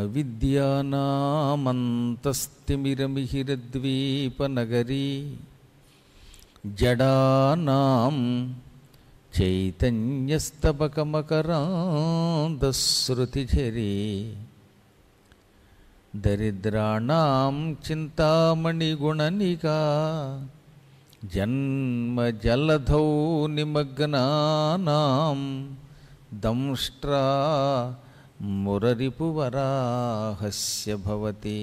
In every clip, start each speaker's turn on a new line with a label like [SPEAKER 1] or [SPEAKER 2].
[SPEAKER 1] విద్యానామంతస్తిమిరమిహిరద్వీపనగరీ జడానాం చైతన్యస్తబకమకరాంతశ్రుతిఝరీ దరిద్రాణాం చింతామణిగుణనికా జన్మజలధౌ నిమగ్నానాం దంష్ట్రా మురరిపువరాహస్య భవతి.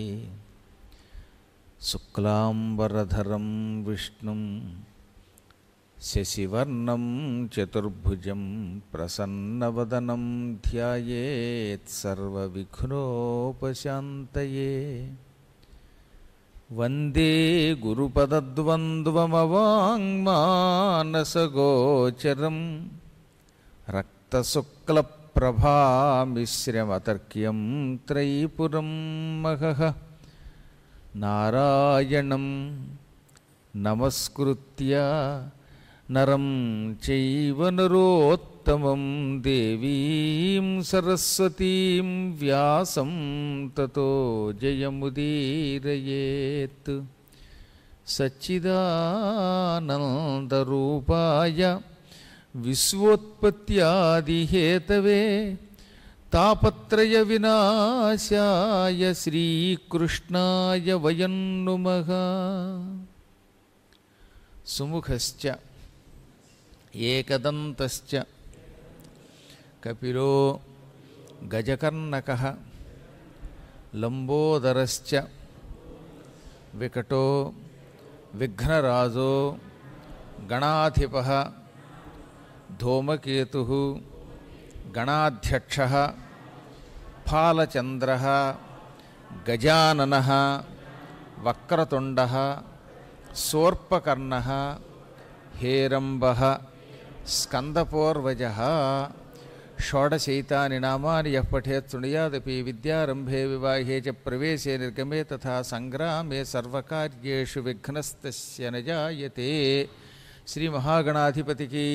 [SPEAKER 1] శుక్లాంబరధరం విష్ణుం శశివర్ణం చతుర్భుజం ప్రసన్నవదనం ధ్యాయేత్ సర్వవిఘ్నోపశాంతయే. వందే గురుపదద్వంద్వమవాङ्మానసగోచరం రక్తశుక్లప్రభామిశ్రమతర్క్యం త్రైపురం మహః. నారాయణం నమస్కృత్య నరం చైవ నరోత్తమం దేవీం సరస్వతీం వ్యాసం తతో జయముదీరయేత్. సచ్చిదానందరూపాయ విశ్వోత్పత్యాదిహేతవే తాపత్రయ వినాశాయ శ్రీకృష్ణాయ వయం నుమః. సుముఖశ్చ ఏకదంతశ్చ కపిలో గజకర్ణకః లంబోదరశ్చ వికటో విఘ్నరాజో గణాధిపః ధూమకేతుః గణాధ్యక్షః ఫాలచంద్రః గజాననః వక్రతుండః శూర్పకర్ణః హేరంబః స్కందపూర్వజः. షోడశైతాని నామాని యః పఠేత్ శృణుయాదపి విద్యారంభే వివాహే చ ప్రవేశే నిర్గమే తథా సంగ్రామే సర్వకార్యేషు విఘ్నస్తస్య న జాయతే. శ్రీ మహాగణాధిపతికి.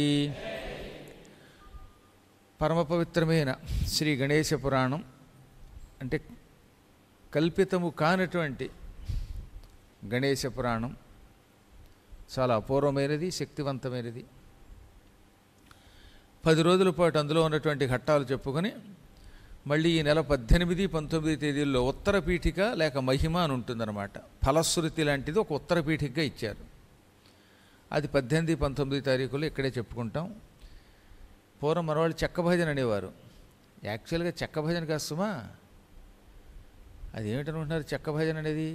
[SPEAKER 1] పరమపవిత్రమైన శ్రీ గణేశ పురాణం అంటే కల్పితము కానటువంటి గణేశ పురాణం చాలా అపూర్వమైనది, శక్తివంతమైనది. 10 రోజుల పాటు అందులో ఉన్నటువంటి ఘట్టాలు చెప్పుకొని మళ్ళీ ఈ నెల 18, 19 తేదీల్లో ఉత్తర పీఠిక లేక మహిమ అని ఉంటుందన్నమాట. ఫలశ్రుతి లాంటిది ఒక ఉత్తర పీఠికగా ఇచ్చారు. అది 18, 19 తారీఖుల్లో ఇక్కడే చెప్పుకుంటాం. పూర్వం మనవాళ్ళు చెక్క భజన అనేవారు. యాక్చువల్గా చెక్క భజన కాదు సుమా. అది ఏమిటనుకుంటున్నారు చెక్క భజన అనేది?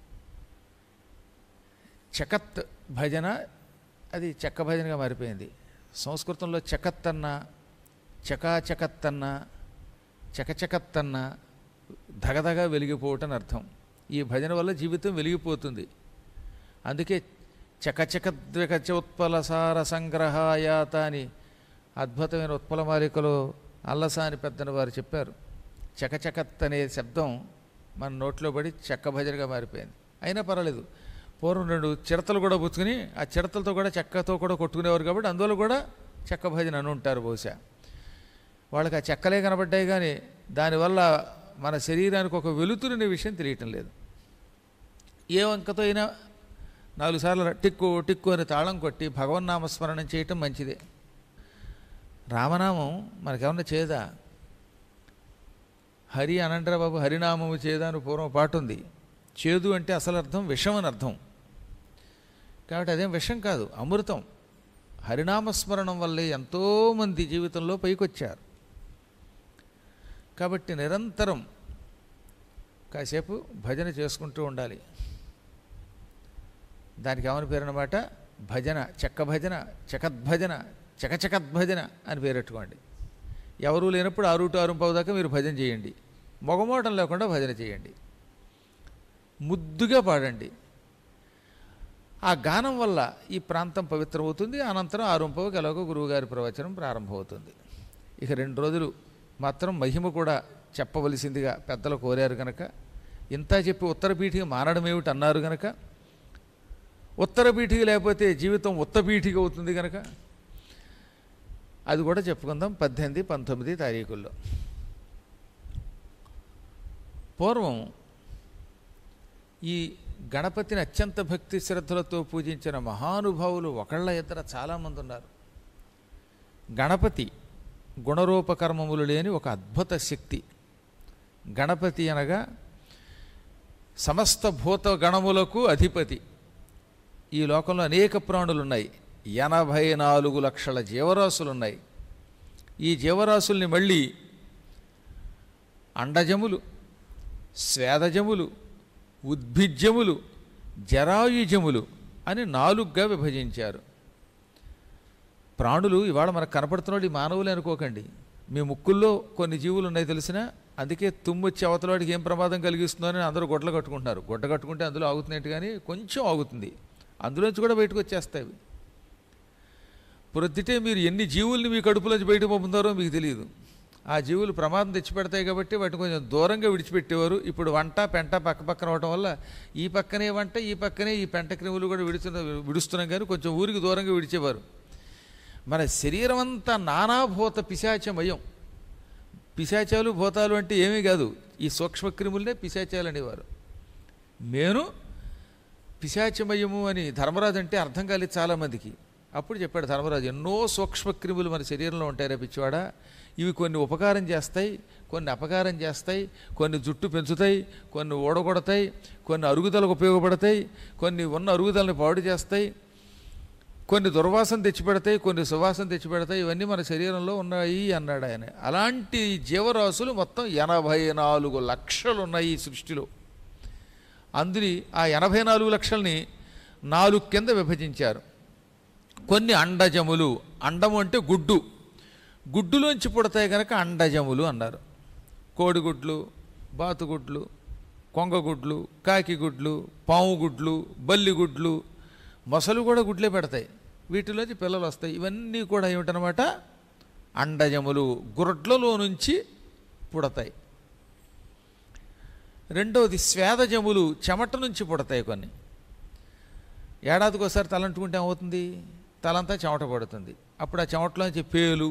[SPEAKER 1] చకత్ భజన, అది చెక్క భజనగా మారిపోయింది. సంస్కృతంలో చకత్తన్న, చకాచకత్తన్న, చకచకత్తన్న ధగధగా వెలిగిపోవటం అర్థం. ఈ భజన వల్ల జీవితం వెలిగిపోతుంది. అందుకే చకచకద్వికచ ఉత్పలసార సంగ్రహాయాత అని అద్భుతమైన ఉత్పలమాలికలో అల్లసాని పెద్దని వారు చెప్పారు. చకచకత్ అనే శబ్దం మన నోట్లో పడి చెక్క భజనగా మారిపోయింది. అయినా పర్వాలేదు. పూర్వం 2 చిడతలు కూడా పుచ్చుకుని ఆ చిడతలతో కూడా చెక్కతో కూడా కొట్టుకునేవారు కాబట్టి అందువల్ల కూడా చెక్క భజన అని ఉంటారు. బహుశా వాళ్ళకి ఆ చెక్కలే కనబడ్డాయి కానీ దానివల్ల మన శరీరానికి ఒక వెలుతురనే విషయం తెలియటం లేదు. ఏ వంకతో అయినా 4 సార్లు టిక్కు టిక్కు అని తాళం కొట్టి భగవన్నామస్మరణం చేయటం మంచిదే. రామనామం మనకేమన్నా చేదా? హరి అనంటరా బాబు, హరినామము చేదా అని పూర్వం పాట ఉంది. చేదు అంటే అసలు అర్థం విషం అని అర్థం. కాబట్టి అదేం విషం కాదు, అమృతం. హరినామస్మరణం వల్లే ఎంతోమంది జీవితంలో పైకొచ్చారు. కాబట్టి నిరంతరం కాసేపు భజన చేసుకుంటూ ఉండాలి. దానికి ఏమని పేరు అన్నమాట? భజన, చెక్క భజన, చకద్భజన, చకచకద్భజన అని పేరెట్టుకోండి. ఎవరూ లేనప్పుడు 6-6:15 దాకా మీరు భజన చేయండి. మొగమోటం లేకుండా భజన చేయండి. ముద్దుగా పాడండి. ఆ గానం వల్ల ఈ ప్రాంతం పవిత్రమవుతుంది. అనంతరం 6:15కి ఎలాగో గురువుగారి ప్రవచనం ప్రారంభమవుతుంది. ఇక 2 రోజులు మాత్రం మహిమ కూడా చెప్పవలసిందిగా పెద్దలు కోరారు కనుక, ఇంత చెప్పి ఉత్తర పీఠిక మారడం ఏమిటి అన్నారు కనుక, ఉత్తర పీఠిక లేకపోతే జీవితం ఉత్తపీఠిక అవుతుంది కనుక అది కూడా చెప్పుకుందాం 18, 19 తారీఖుల్లో. పూర్వం ఈ గణపతిని అత్యంత భక్తి శ్రద్ధలతో పూజించిన మహానుభావులు ఒకళ్ళ ఇద్దరు చాలామంది ఉన్నారు. గణపతి గుణరూపకర్మములు లేని ఒక అద్భుత శక్తి. గణపతి అనగా సమస్త భూత గణములకు అధిపతి. ఈ లోకంలో అనేక ప్రాణులు ఉన్నాయి. 84 లక్షల జీవరాశులు ఉన్నాయి. ఈ జీవరాశుల్ని మళ్ళీ అండజములు, స్వేదజములు, ఉద్భిజ్యములు, జరాయుజములు అని 4గా విభజించారు. ప్రాణులు ఇవాళ మనకు కనపడుతున్నాడు ఈ మానవులే అనుకోకండి. మీ ముక్కుల్లో కొన్ని జీవులు ఉన్నాయి తెలిసినా, అందుకే తుమ్మొచ్చి అవతలవాడికి ఏం ప్రమాదం కలిగిస్తుందో అని అందరూ గొడ్డలు కట్టుకుంటున్నారు. గొడ్డ కట్టుకుంటే అందులో ఆగుతున్నట్టు కానీ కొంచెం ఆగుతుంది, అందులోంచి కూడా బయటకు వచ్చేస్తాయి. ప్రొద్దుటే మీరు ఎన్ని జీవుల్ని మీ కడుపులోంచి బయటకు పంపుతారో మీకు తెలియదు. ఆ జీవులు ప్రమాదం తెచ్చిపెడతాయి కాబట్టి వాటిని కొంచెం దూరంగా విడిచిపెట్టేవారు. ఇప్పుడు వంట పెంట పక్క పక్కన అవడం వల్ల ఈ పక్కనే వంట, ఈ పక్కనే ఈ పెంట క్రిములు కూడా విడుస్తున్నాం కానీ కొంచెం ఊరికి దూరంగా విడిచేవారు. మన శరీరం అంతా నానాభూత పిశాచమయం. పిశాచాలు భూతాలు అంటే ఏమీ కాదు, ఈ సూక్ష్మక్రిములనే పిశాచాలు అనేవారు. నేను పిశాచమయము అని ధర్మరాజు అంటే అర్థం కాలేదు చాలామందికి. అప్పుడు చెప్పాడు ధర్మరాజు, ఎన్నో సూక్ష్మక్రిములు మన శరీరంలో ఉంటాయి రా పిచ్చివాడా. ఇవి కొన్ని ఉపకారం చేస్తాయి, కొన్ని అపకారం చేస్తాయి, కొన్ని జుట్టు పెంచుతాయి, కొన్ని ఊడగొడతాయి, కొన్ని అరుగుదలకు ఉపయోగపడతాయి, కొన్ని ఉన్న అరుగుదలని పాడు చేస్తాయి, కొన్ని దుర్వాసన తెచ్చిపెడతాయి, కొన్ని సువాసన తెచ్చిపెడతాయి. ఇవన్నీ మన శరీరంలో ఉన్నాయి అన్నాడు ఆయన. అలాంటి జీవరాశులు మొత్తం 84 లక్షలు ఉన్నాయి ఈ సృష్టిలో. అందుని ఆ 84 లక్షల్ని 4 కింద విభజించారు. కొన్ని అండజములు, అండము అంటే గుడ్డు, గుడ్డులోంచి పుడతాయి కనుక అండజములు అన్నారు. కోడిగుడ్లు, బాతుగుడ్లు, కొంగగుడ్లు, కాకిగుడ్లు, పావుగుడ్లు, బల్లిగుడ్లు, మొసలు కూడా గుడ్లే పెడతాయి, వీటిలోంచి పిల్లలు వస్తాయి. ఇవన్నీ కూడా ఏమిటనమాట అండజములు, గుడ్లలో నుంచి పుడతాయి. రెండవది స్వేదజములు, చెమట నుంచి పుడతాయి. కొన్ని ఏడాదికి ఒకసారి తలంటుకుంటే ఏమవుతుంది, తలంతా చెమట పడుతుంది. అప్పుడు ఆ చెమటలోంచి పేలు,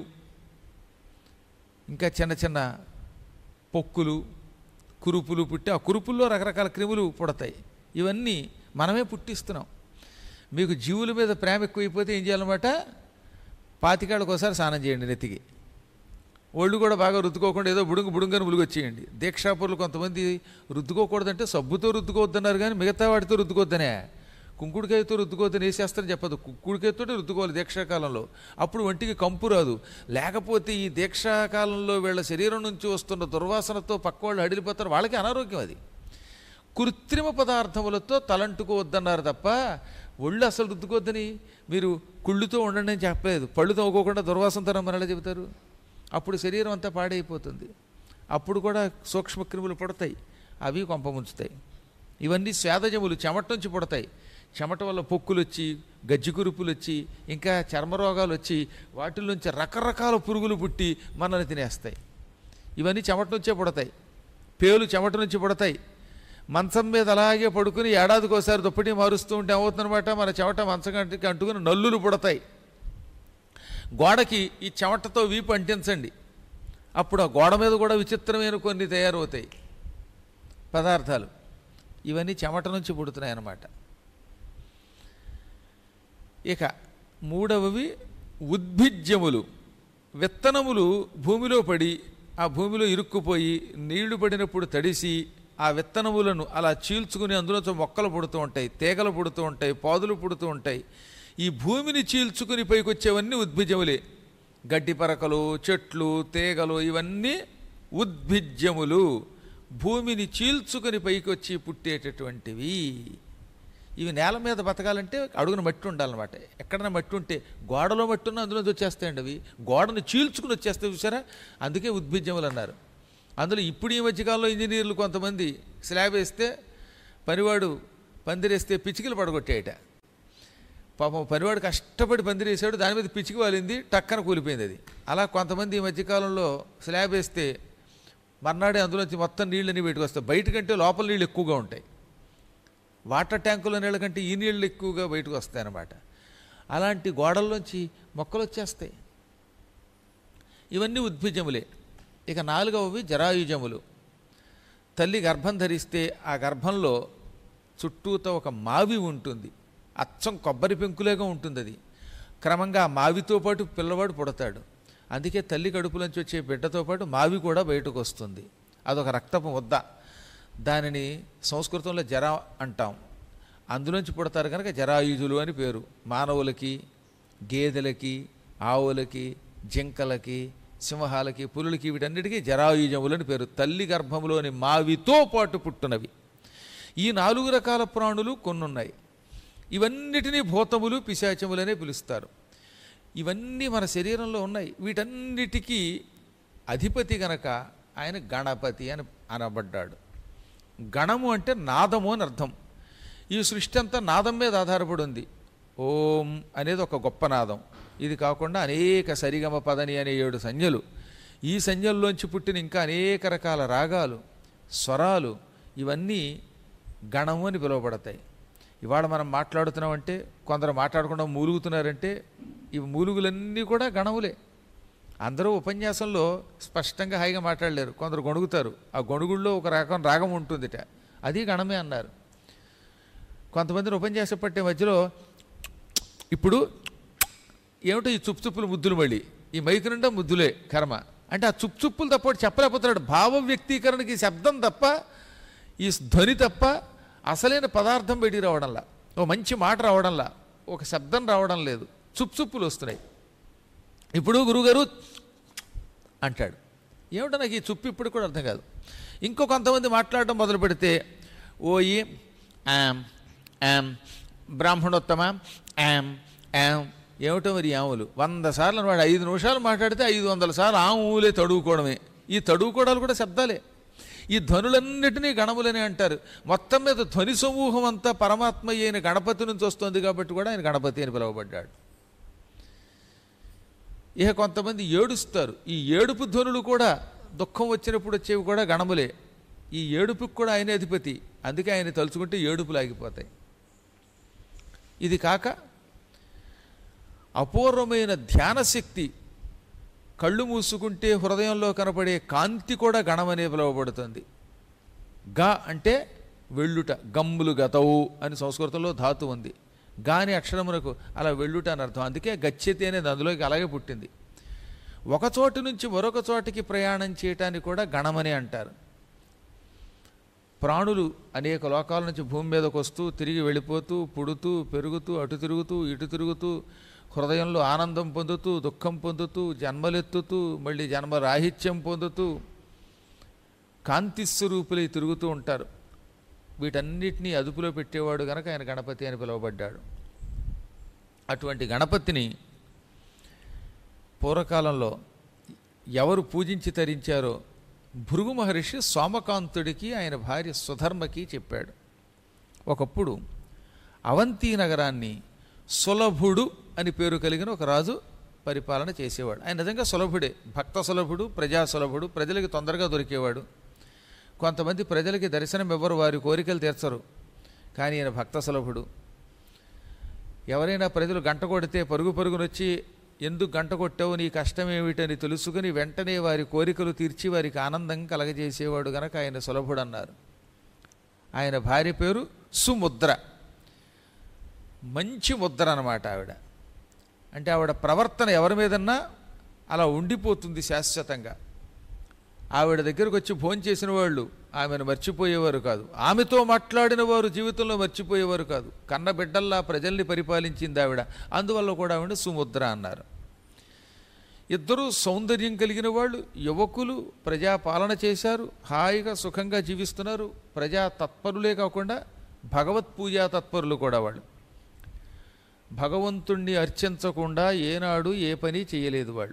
[SPEAKER 1] ఇంకా చిన్న చిన్న పొక్కులు, కురుపులు పుట్టి ఆ కురుపుల్లో రకరకాల క్రిములు పుడతాయి. ఇవన్నీ మనమే పుట్టిస్తున్నాం. మీకు జీవుల మీద ప్రేమ ఎక్కువైపోతే ఏం చేయాలన్నమాట, 25 ఒకసారి స్నానం చేయండి నెత్తికి. ఒళ్ళు కూడా బాగా రుద్దుకోకుండా ఏదో బుడుంగని ములుగొచ్చేయండి. దీక్షాపూర్లు కొంతమంది రుద్దుకోకూడదంటే సబ్బుతో రుద్దుకోవద్దన్నారు, కానీ మిగతా వాటితో రుద్దుకోవద్దనే. కుంకుడికాయతో రుద్దుకోవద్దని వేసేస్తారని చెప్పదు, కుంకుడికాయతోనే రుద్దుకోవాలి దీక్షాకాలంలో. అప్పుడు ఒంటికి కంపు రాదు. లేకపోతే ఈ దీక్షాకాలంలో వీళ్ళ శరీరం నుంచి వస్తున్న దుర్వాసనతో పక్క వాళ్ళు అడిలిపోతారు, వాళ్ళకి అనారోగ్యం. అది కృత్రిమ పదార్థములతో తలంటుకోవద్దన్నారు తప్ప ఒళ్ళు అసలు రుద్దుకోవద్దని మీరు కుళ్ళుతో ఉండండి అని చెప్పలేదు. పళ్ళు తోముకోకుండా దుర్వాసనతో రమ్మని ఎలా చెబుతారు? అప్పుడు శరీరం అంతా పాడైపోతుంది. అప్పుడు కూడా సూక్ష్మక్రిములు పుడతాయి, అవి కొంప ముంచుతాయి. ఇవన్నీ స్వేదజములు, చెమట నుంచి పుడతాయి. చెమట వల్ల పొక్కులు వచ్చి, గజ్జి కురుపులు వచ్చి, ఇంకా చర్మరోగాలు వచ్చి, వాటి నుంచి రకరకాల పురుగులు పుట్టి మనల్ని తినేస్తాయి. ఇవన్నీ చెమట నుంచే పుడతాయి. పేలు చెమట నుంచి పుడతాయి. మంచం మీద అలాగే పడుకుని ఏడాదికి ఒకసారి దుప్పటి మారుస్తూ ఉంటే ఏమవుతుందన్నమాట, మన చెమట మంచం కంటికి అంటుకుని నల్లులు పుడతాయి. గోడకి ఈ చెమటతో వీపు అంటించండి, అప్పుడు ఆ గోడ మీద కూడా విచిత్రమైన కొన్ని తయారవుతాయి పదార్థాలు. ఇవన్నీ చెమట నుంచి పుడుతున్నాయి అన్నమాట. ఇక మూడవవి ఉద్భిజ్యములు, విత్తనములు భూమిలో పడి ఆ భూమిలో ఇరుక్కుపోయి నీళ్లు పడినప్పుడు తడిసి ఆ విత్తనములను అలా చీల్చుకుని అందులో మొక్కలు పుడుతూ ఉంటాయి, తీగలు పుడుతూ ఉంటాయి, పాదులు పుడుతూ ఉంటాయి. ఈ భూమిని చీల్చుకుని పైకి వచ్చేవన్నీ ఉద్భిజ్యములే. గడ్డి పరకలు, చెట్లు, తీగలు ఇవన్నీ ఉద్భిజ్యములు, భూమిని చీల్చుకుని పైకి వచ్చి పుట్టేటటువంటివి. ఇవి నేల మీద బతకాలంటే అడుగున మట్టి ఉండాలన్నమాట. ఎక్కడైనా మట్టి ఉంటే, గోడలో మట్టి ఉన్నా అందులోంచి వచ్చేస్తాయండి అవి. గోడను చీల్చుకుని వచ్చేస్తాయి చూసారా, అందుకే ఉద్భిజ్యములు అన్నారు. అందులో ఇప్పుడు ఈ మధ్యకాలంలో ఇంజనీర్లు కొంతమంది స్లాబ్ వేస్తే పనివాడు పందిరేస్తే పిచ్చికలు పడగొట్టాయట. పాపం పనివాడు కష్టపడి పందిరేసాడు, దాని మీద పిచ్చికి వాలింది, టక్కన కూలిపోయింది అది. అలా కొంతమంది ఈ మధ్యకాలంలో స్లాబ్ వేస్తే మర్నాడే అందులోంచి మొత్తం నీళ్ళని బయటకు వస్తాయి. బయటకంటే లోపల నీళ్ళు ఎక్కువగా ఉంటాయి. వాటర్ ట్యాంకుల నీళ్ళ కంటే ఈ నీళ్ళు ఎక్కువగా బయటకు వస్తాయి అన్నమాట. అలాంటి గోడల్లోంచి మొక్కలు వచ్చేస్తాయి. ఇవన్నీ ఉద్భిజములే. ఇక నాలుగవవి జరాయుజములు. తల్లి గర్భం ధరిస్తే ఆ గర్భంలో చుట్టూతో ఒక మావి ఉంటుంది. అచ్చం కొబ్బరి పెంకులేగా ఉంటుంది అది. క్రమంగా ఆ మావితో పాటు పిల్లవాడు పుడతాడు. అందుకే తల్లి కడుపులోంచి వచ్చే బిడ్డతో పాటు మావి కూడా బయటకు వస్తుంది. అదొక రక్తపు ముద్ద. దానిని సంస్కృతంలో జర అంటాం. అందులోంచి పుడతారు కనుక జరాయుజులు అని పేరు. మానవులకి, గేదెలకి, ఆవులకి, జింకలకి, సింహాలకి, పులులకి, వీటన్నిటికీ జరాయుజములని పేరు. తల్లి గర్భంలోని మావితో పాటు పుట్టునవి. ఈ 4 రకాల ప్రాణులు కొన్నున్నాయి. ఇవన్నిటినీ భూతములు, పిశాచములనే పిలుస్తారు. ఇవన్నీ మన శరీరంలో ఉన్నాయి. వీటన్నిటికీ అధిపతి గనక ఆయన గణపతి అని అనబడ్డాడు. గణము అంటే నాదము అని అర్థం. ఈ సృష్టి అంతా నాదం మీద ఆధారపడి ఉంది. ఓం అనేది ఒక గొప్ప నాదం. ఇది కాకుండా అనేక సరిగమ పదని అనే 7 సంజ్ఞలు, ఈ సంజ్ఞల్లోంచి పుట్టిన ఇంకా అనేక రకాల రాగాలు, స్వరాలు, ఇవన్నీ గణము అని పిలువబడతాయి. ఇవాళ మనం మాట్లాడుతున్నామంటే, కొందరు మాట్లాడకుండా మూలుగుతున్నారంటే, ఈ మూలుగులన్నీ కూడా గణములే. అందరూ ఉపన్యాసంలో స్పష్టంగా హాయిగా మాట్లాడలేరు, కొందరు గొణుగుతారు. ఆ గొణుగుల్లో ఒక రకం రాగం ఉంటుందిట, అది గణమే అన్నారు. కొంతమందిని ఉపన్యాసం పట్టే మధ్యలో ఇప్పుడు ఏమిటో ఈ చుప్పులు ముద్దులు, మళ్ళీ ఈ మైకు నిండా ముద్దులే కర్మ అంటే ఆ చుప్పులు తప్ప చెప్పలేకపోతున్నాడు. భావ వ్యక్తీకరణకి శబ్దం తప్ప, ఈ ధ్వని తప్ప అసలైన పదార్థం బయటికి రావడంలా, ఓ మంచి మాట రావడంలా, ఒక శబ్దం రావడం లేదు, చుప్పులు వస్తున్నాయి. ఇప్పుడు గురువుగారు అంటాడు, ఏమిటో నాకు ఈ చుప్పు ఇప్పుడు కూడా అర్థం కాదు. ఇంకో కొంతమంది మాట్లాడటం మొదలు పెడితే ఓయి యామ్ యామ్ బ్రాహ్మణోత్తమ యామ్ యామ్, ఏమిటో మరి ఆవులు 100 సార్లు వాడు 5 నిమిషాలు మాట్లాడితే 500 సార్లు ఆవులే తడువుకోవడమే. ఈ తడువుకోవడాలు కూడా శబ్దాలే. ఈ ధ్వనులన్నిటినీ గణములనే అంటారు. మొత్తం మీద ధ్వని సమూహం అంతా పరమాత్మ అయిన గణపతి నుంచి వస్తుంది కాబట్టి కూడా ఆయన గణపతి అని పిలువబడ్డాడు. ఇక కొంతమంది ఏడుస్తారు. ఈ ఏడుపు ధ్వనులు కూడా దుఃఖం వచ్చినప్పుడు వచ్చేవి కూడా గణములే. ఈ ఏడుపుకి కూడా ఆయనే అధిపతి. అందుకే ఆయన తలుచుకుంటే ఏడుపులు ఆగిపోతాయి. ఇది కాక అపూర్వమైన ధ్యానశక్తి, కళ్ళు మూసుకుంటే హృదయంలో కనపడే కాంతి కూడా గణమనే పిలువబడుతుంది. గ అంటే వెళ్ళుట, గమ్ములు గతవు అని సంస్కృతంలో ధాతు ఉంది. గాని అక్షరమునకు అలా వెళ్ళుట అని అర్థం. అందుకే గచ్చతి అనేది అందులోకి అలాగే పుట్టింది. ఒక చోటు నుంచి మరొక చోటికి ప్రయాణం చేయటానికి కూడా గణమని అంటారు. ప్రాణులు అనేక లోకాల నుంచి భూమి మీదకు వస్తూ, తిరిగి వెళ్ళిపోతూ, పుడుతూ, పెరుగుతూ, అటు తిరుగుతూ, ఇటు తిరుగుతూ, హృదయంలో ఆనందం పొందుతూ, దుఃఖం పొందుతూ, జన్మలెత్తుతూ, మళ్ళీ జన్మరాహిత్యం పొందుతూ, కాంతిస్వరూపులై తిరుగుతూ ఉంటారు. వీటన్నిటినీ అదుపులో పెట్టేవాడు కనుక ఆయన గణపతి అని పిలువబడ్డాడు. అటువంటి గణపతిని పూర్వకాలంలో ఎవరు పూజించి తరించారో భృగు మహర్షి సోమకాంతుడికి ఆయన భార్య సుధర్మకి చెప్పాడు. ఒకప్పుడు అవంతి నగరాన్ని సులభుడు అని పేరు కలిగిన ఒక రాజు పరిపాలన చేసేవాడు. ఆయన నిజంగా సులభుడే, భక్త సులభుడు, ప్రజా సులభుడు, ప్రజలకి తొందరగా దొరికేవాడు. కొంతమంది ప్రజలకి దర్శనం ఇవ్వరు, వారి కోరికలు తీర్చరు, కానీ ఈయన భక్త సులభుడు. ఎవరైనా ప్రజలు గంట కొడితే పరుగు పరుగునొచ్చి ఎందుకు గంట కొట్టావు, నీ కష్టం ఏమిటని తెలుసుకుని వెంటనే వారి కోరికలు తీర్చి వారికి ఆనందం కలగజేసేవాడు గనక ఆయన సులభుడు అన్నారు. ఆయన భార్య పేరు సుముద్ర. మంచి ముద్ర అన్నమాట ఆవిడ. అంటే ఆవిడ ప్రవర్తన ఎవరి మీదన్నా అలా ఉండిపోతుంది శాశ్వతంగా. ఆవిడ దగ్గరకు వచ్చి భోంచేసిన వాళ్ళు ఆమెను మర్చిపోయేవారు కాదు, ఆమెతో మాట్లాడిన వారు జీవితంలో మర్చిపోయేవారు కాదు. కన్న బిడ్డల్లా ప్రజల్ని పరిపాలించింది ఆవిడ. అందువల్ల కూడా ఆవిడ సుముద్ర అన్నారు. ఇద్దరూ సౌందర్యం కలిగిన వాళ్ళు, యువకులు, ప్రజాపాలన చేశారు, హాయిగా సుఖంగా జీవిస్తున్నారు. ప్రజా తత్పరులే కాకుండా భగవత్ పూజా తత్పరులు కూడా వాళ్ళు. భగవంతుణ్ణి అర్చించకుండా ఏనాడు ఏ పని చేయలేదు వాళ్ళు.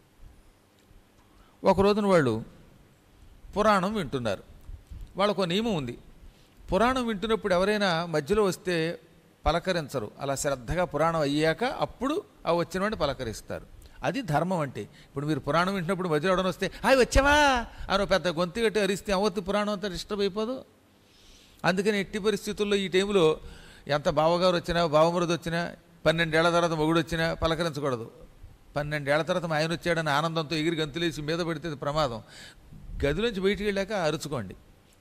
[SPEAKER 1] ఒకరోజున వాళ్ళు పురాణం వింటున్నారు. వాళ్ళకు నియమం ఉంది, పురాణం వింటున్నప్పుడు ఎవరైనా మధ్యలో వస్తే పలకరించరు. అలా శ్రద్ధగా పురాణం అయ్యాక అప్పుడు ఆ వచ్చిన వాడిని పలకరిస్తారు. అది ధర్మం. అంటే ఇప్పుడు మీరు పురాణం వింటున్నప్పుడు మధ్యలో ఎవడని వస్తే హాయ్ వచ్చావా అని పెద్ద గొంతు కట్టి అరిస్తే అవత్తు పురాణం అంతా డిస్టర్బ్ అయిపోదు. అందుకని ఎట్టి పరిస్థితుల్లో ఈ టైంలో ఎంత బావగారు వచ్చినా, బావమరుదు వచ్చినా, 12 ఏళ్ల తర్వాత మొగుడు వచ్చినా పలకరించకూడదు. 12 ఏళ్ల తర్వాత ఆయన వచ్చాడని ఆనందంతో ఎగిరి గంతులేసి మీద పడితే ప్రమాదం. గదిలోంచి బయటికి వెళ్ళాక అరుచుకోండి.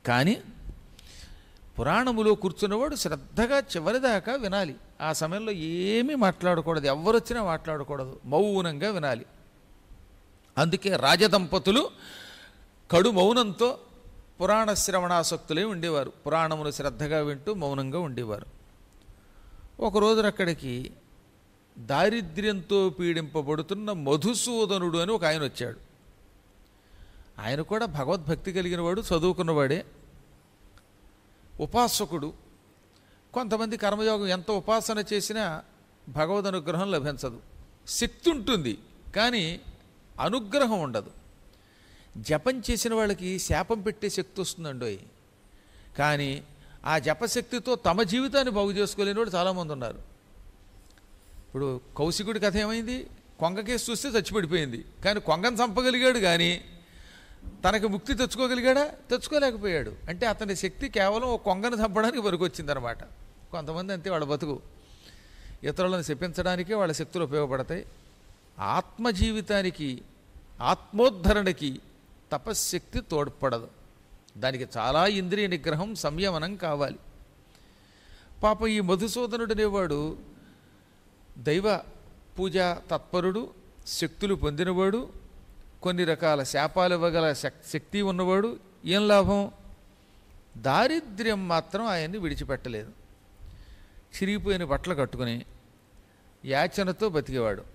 [SPEAKER 1] కానీ పురాణములో కూర్చున్నవాడు శ్రద్ధగా చివరిదాకా వినాలి. ఆ సమయంలో ఏమీ మాట్లాడకూడదు, ఎవరొచ్చినా మాట్లాడకూడదు, మౌనంగా వినాలి. అందుకే రాజదంపతులు కడు మౌనంతో పురాణ శ్రవణాసక్తులై ఉండేవారు. పురాణమును శ్రద్ధగా వింటూ మౌనంగా ఉండేవారు. ఒకరోజు అక్కడికి దారిద్ర్యంతో పీడింపబడుతున్న మధుసూదనుడు అని ఒక ఆయన వచ్చాడు. ఆయన కూడా భగవద్భక్తి కలిగిన వాడు, చదువుకున్నవాడే, ఉపాసకుడు. కొంతమంది కర్మయోగం ఎంత ఉపాసన చేసినా భగవద్ అనుగ్రహం లభించదు. శక్తి ఉంటుంది కానీ అనుగ్రహం ఉండదు. జపం చేసిన వాళ్ళకి శాపం పెట్టే శక్తి వస్తుందండోయ్. కానీ ఆ జపశక్తితో తమ జీవితాన్ని బాగు చేసుకోలేని వాడు చాలామంది ఉన్నారు. ఇప్పుడు కౌశికుడి కథ ఏమైంది? కొంగ కేసు చూస్తే చచ్చిపడిపోయింది. కానీ కొంగను చంపగలిగాడు, కానీ తనకి ముక్తి తెచ్చుకోగలిగాడా? తెచ్చుకోలేకపోయాడు. అంటే అతని శక్తి కేవలం ఒక కొంగను చంపడానికి పనికొచ్చిందనమాట. కొంతమంది అంతే, వాళ్ళ బతుకు ఇతరులను శపించడానికే వాళ్ళ శక్తులు ఉపయోగపడతాయి. ఆత్మజీవితానికి, ఆత్మోద్ధరణకి తపశ్శక్తి తోడ్పడదు. దానికి చాలా ఇంద్రియ నిగ్రహం, సంయమనం కావాలి. పాపం ఈ మధుసూదనుడు అనేవాడు దైవ పూజ తత్పరుడు, శక్తులు పొందినవాడు, కొన్ని రకాల శాపాలు ఇవ్వగల శక్తి ఉన్నవాడు. ఏం లాభం? దారిద్ర్యం మాత్రం ఆయన్ని విడిచిపెట్టలేదు. చిరిగిపోయిన బట్టలు కట్టుకుని యాచనతో బతికేవాడు.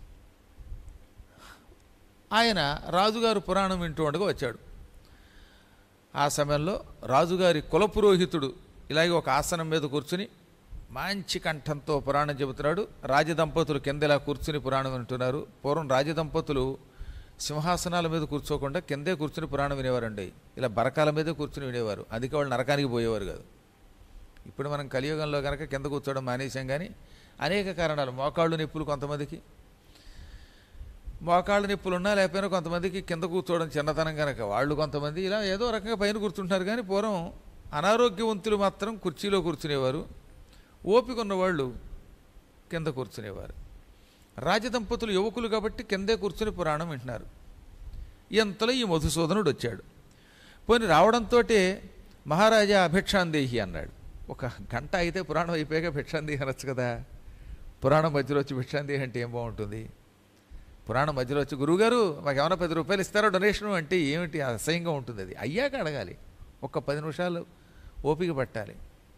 [SPEAKER 1] ఆయన రాజుగారు పురాణం వింటూ ఉండగా వచ్చాడు. ఆ సమయంలో రాజుగారి కులపురోహితుడు ఇలాగే ఒక ఆసనం మీద కూర్చుని మంచి కంఠంతో పురాణం చెబుతున్నాడు. రాజదంపతులు కింద ఇలా కూర్చుని పురాణం వింటున్నారు. పూర్వం రాజదంపతులు సింహాసనాల మీద కూర్చోకుండా కిందే కూర్చుని పురాణం వినేవారండి. ఇలా బరకాల మీదే కూర్చుని వినేవారు. అందుకే వాళ్ళు నరకానికి పోయేవారు కాదు. ఇప్పుడు మనం కలియుగంలో కనుక కింద కూర్చోవడం మానేశాం. కానీ అనేక కారణాలు, మోకాళ్ళు నొప్పులు, కొంతమందికి మోకాళ్ళ నొప్పులు ఉన్నా లేకపోయినా కొంతమందికి కింద కూర్చోవడం చిన్నతనం కనుక వాళ్ళు కొంతమంది ఇలా ఏదో రకంగా పైన కూర్చుంటున్నారు. కానీ పూర్వం అనారోగ్యవంతులు మాత్రం కుర్చీలో కూర్చునేవారు, ఓపిక ఉన్నవాళ్ళు కింద కూర్చునేవారు. రాజదంపతులు యువకులు కాబట్టి కిందే కూర్చుని పురాణం వింటున్నారు. ఇంతలో ఈ మధుసూదనుడు వచ్చాడు. పోని రావడంతో మహారాజా అభిక్షాందేహి అన్నాడు. ఒక గంట అయితే పురాణం అయిపోయాక భిక్షాందేహి అనొచ్చు కదా. పురాణం మధ్యలో వచ్చి భిక్షాందేహి అంటే ఏం బాగుంటుంది? పురాణం మధ్యలో వచ్చి గురువుగారు మాకు ఏమైనా 10 రూపాయలు ఇస్తారో డొనేషను అంటే ఏమిటి? అసహ్యంగా ఉంటుంది. అది అయ్యాక అడగాలి. ఒక్క 10 నిమిషాలు ఓపిక పట్టాలి.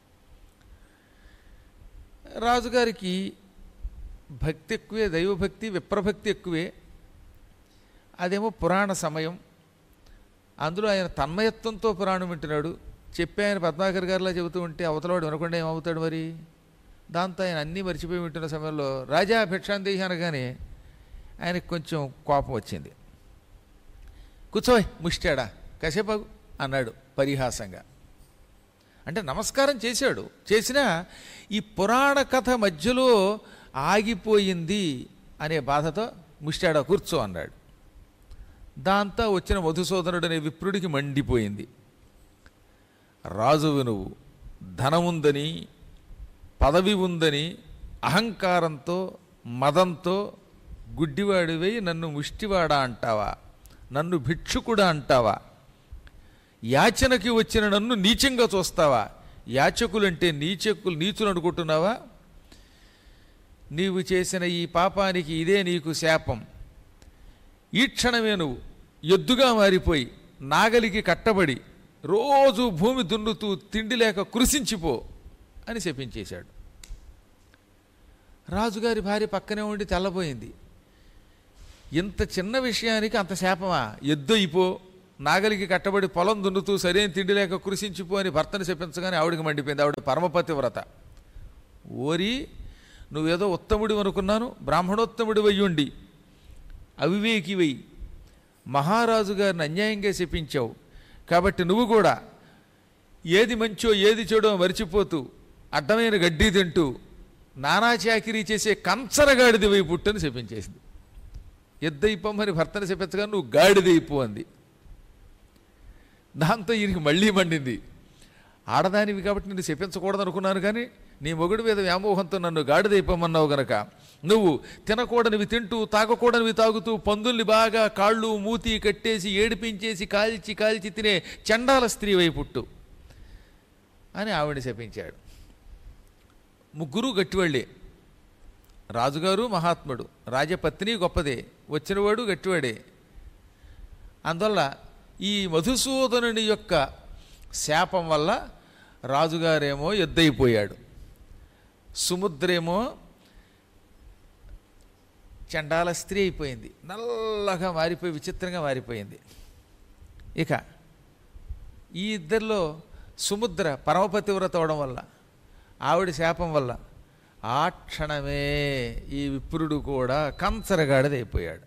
[SPEAKER 1] రాజుగారికి భక్తి ఎక్కువే, దైవభక్తి, విప్రభక్తి ఎక్కువే. అదేమో పురాణ సమయం. అందులో ఆయన తన్మయత్వంతో పురాణం వింటున్నాడు. చెప్పి ఆయన పద్మాకర్ గారిలా చెబుతూ ఉంటే అవతలవాడు వినకుండా ఏమవుతాడు మరి? దాంతో ఆయన అన్నీ మర్చిపోయి వింటున్న సమయంలో రాజా భిక్షాందేహి అనగానే ఆయనకు కొంచెం కోపం వచ్చింది. కూర్చోయ్ ముష్టాడా, కాసేపు అన్నాడు పరిహాసంగా. అంటే నమస్కారం చేశాడు. చేసినా ఈ పురాణ కథ మధ్యలో ఆగిపోయింది అనే బాధతో ముష్టాడా కూర్చో అన్నాడు. దాంతో వచ్చిన మధుసూదనుడు అనే విప్రుడికి మండిపోయింది. రాజువి నువ్వు, ధనముందని, పదవి ఉందని అహంకారంతో, మదంతో గుడ్డివాడివై నన్ను ముష్టివాడా అంటావా? నన్ను భిక్షుకుడా అంటావా? యాచనకి వచ్చిన నన్ను నీచంగా చూస్తావా? యాచకులంటే నీచులు అనుకుంటున్నావా? నీవు చేసిన ఈ పాపానికి ఇదే నీకు శాపం. ఈ క్షణమే నువ్వు ఎద్దుగా మారిపోయి నాగలికి కట్టబడి రోజు భూమి దున్నుతూ తిండి లేక కృషించిపో అని శపించేశాడు. రాజుగారి భార్య పక్కనే ఉండి తెల్లబోయింది. ఇంత చిన్న విషయానికి అంత శాపమా? ఎద్దు అయిపో, నాగలికి కట్టబడి పొలం దున్నుతూ సరైన తిండి లేక కృషించిపో అని భర్తను చెప్పించగానే ఆవిడికి మండిపోయింది. ఆవిడ పరమపతి వ్రత. ఓరి, నువ్వేదో ఉత్తముడి అనుకున్నాను, బ్రాహ్మణోత్తముడి వయ్యుండి అవివేకివై మహారాజు గారిని అన్యాయంగా శపించావు. కాబట్టి నువ్వు కూడా ఏది మంచో ఏది చెడో మరిచిపోతూ అడ్డమైన గడ్డి తింటూ నానా చాకిరీ చేసే కంచరగాడిదివై పుట్టని శపించేసింది. ఎద్దయిపోమని భర్తను చెప్పించగా నువ్వు గాడిదైపో అంది. దాంతో ఈయనకి మళ్ళీ మండింది. ఆడదానివి కాబట్టి నిన్ను శపించకూడదు అనుకున్నాను, కానీ నీ మొగుడి మీద వ్యామోహంతో నన్ను గాడిదైపోమన్నావు గనక నువ్వు తినకూడనివి తింటూ తాగకూడనివి తాగుతూ పందుల్ని బాగా కాళ్ళు మూతి కట్టేసి ఏడిపించేసి కాల్చి కాల్చి తినే చండాల స్త్రీ వైపుట్టు అని ఆవిడ శపించాడు. ముగ్గురు గట్టివాళ్ళే. రాజుగారు మహాత్ముడు, రాజపత్ని గొప్పదే, వచ్చినవాడు గట్టివాడే. అందువల్ల ఈ మధుసూదనుని యొక్క శాపం వల్ల రాజుగారేమో ఎద్దయిపోయాడు, సుముద్రేమో చండాల స్త్రీ అయిపోయింది, నల్లగా మారిపోయి విచిత్రంగా మారిపోయింది. ఇక ఈ ఇద్దరిలో సుముద్ర పరమపతివ్రత అవడం వల్ల, ఆవిడ శాపం వల్ల ఆ క్షణమే ఈ విప్రుడు కూడా కంచరగాడిదైపోయాడు.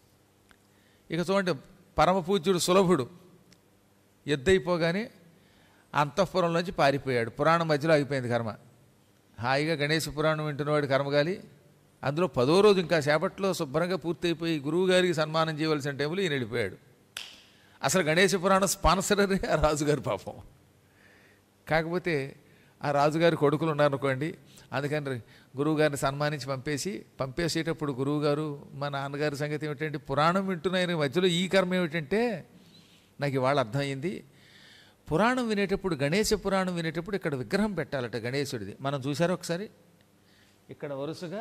[SPEAKER 1] ఇక చూడండి, పరమపూజ్యుడు సులభుడు ఎద్దయిపోగానే అంతఃపురంలోంచి పారిపోయాడు. పురాణం మధ్యలో ఆగిపోయింది కర్మ. హాయిగా గణేశ పురాణం వింటున్నవాడు కర్మగాలి. అందులో 10వ రోజు ఇంకా సేపట్లో శుభ్రంగా పూర్తయిపోయి గురువుగారికి సన్మానం చేయవలసిన టైంలో ఈయన వెళ్ళిపోయాడు. అసలు గణేశ పురాణం స్పాన్సరే ఆ రాజుగారి పాపం. కాకపోతే ఆ రాజుగారి కొడుకులు ఉన్నారనుకోండి, అందుకని గురువుగారిని సన్మానించి పంపేసేటప్పుడు గురువుగారు మా నాన్నగారి సంగతి ఏమిటంటే పురాణం వింటున్నాయని మధ్యలో ఈ కర్మ ఏమిటంటే నాకు ఇవాళ అర్థమైంది. పురాణం వినేటప్పుడు, గణేశ పురాణం వినేటప్పుడు ఇక్కడ విగ్రహం పెట్టాలట గణేశుడిది. మనం చూసారు ఒకసారి, ఇక్కడ వరుసగా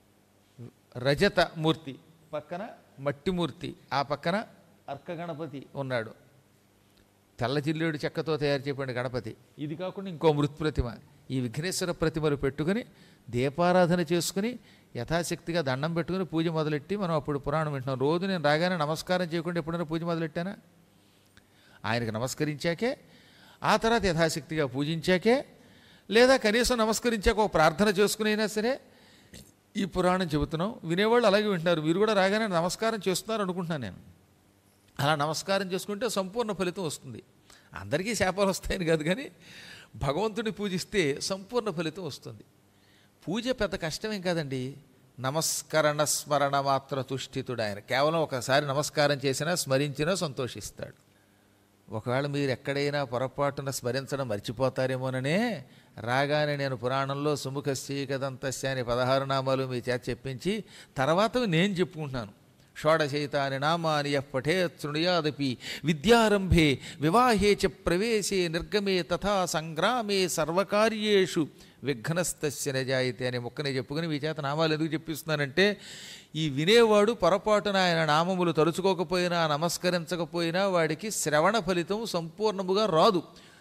[SPEAKER 1] రజత మూర్తి, పక్కన మట్టి మూర్తి, ఆ పక్కన అర్కగణపతి ఉన్నాడు, తెల్ల జిల్లేడు చెక్కతో తయారు చేయబడిన గణపతి. ఇది కాకుండా ఇంకో మృత్ప్రతిమ. ఈ విఘ్నేశ్వర ప్రతిమలు పెట్టుకుని దీపారాధన చేసుకుని యథాశక్తిగా దండం పెట్టుకుని పూజ మొదలెట్టి మనం అప్పుడు పురాణం వింటున్నాం. రోజు నేను రాగానే నమస్కారం చేయకుండా ఎప్పుడైనా పూజ మొదలెట్టానా? ఆయనకు నమస్కరించాకే, ఆ తర్వాత యథాశక్తిగా పూజించాకే, లేదా కనీసం నమస్కరించాక ఒక ప్రార్థన చేసుకుని అయినా సరే ఈ పురాణం చెబుతున్నాం. వినేవాళ్ళు అలాగే వింటున్నారు. మీరు కూడా రాగానే నమస్కారం చేస్తున్నారు అనుకుంటున్నాను నేను. అలా నమస్కారం చేసుకుంటే సంపూర్ణ ఫలితం వస్తుంది. అందరికీ శాపాలు వస్తాయని కాదు, కానీ భగవంతుడిని పూజిస్తే సంపూర్ణ ఫలితం వస్తుంది. పూజ పెద్ద కష్టమేం కాదండి. నమస్కరణ స్మరణ మాత్ర తుష్టితుడు ఆయన. కేవలం ఒకసారి నమస్కారం చేసినా స్మరించినా సంతోషిస్తాడు. ఒకవేళ మీరు ఎక్కడైనా పొరపాటున స్మరించడం మర్చిపోతారేమోననే రాగానే నేను పురాణంలో సుముఖస్య కదంతస్య అని 16 నామాలు మీ చేత చెప్పించి తర్వాత నేను చెప్పుకుంటున్నాను. షోడశైతాని నామాని యః పఠేత్ శృణుయాదపి విద్యారంభే వివాహే చ ప్రవేశే నిర్గమే తథా సంగ్రామే సర్వకార్యేషు విఘ్నస్తస్య నజాయితే అనే మొక్కనే చెప్పుకుని మీ చేత నామాలు ఎందుకు చెప్పిస్తున్నానంటే ఈ వినేవాడు పొరపాటున ఆయన నామములు తలుచుకోకపోయినా నమస్కరించకపోయినా వాడికి శ్రవణ ఫలితం సంపూర్ణముగా రాదు.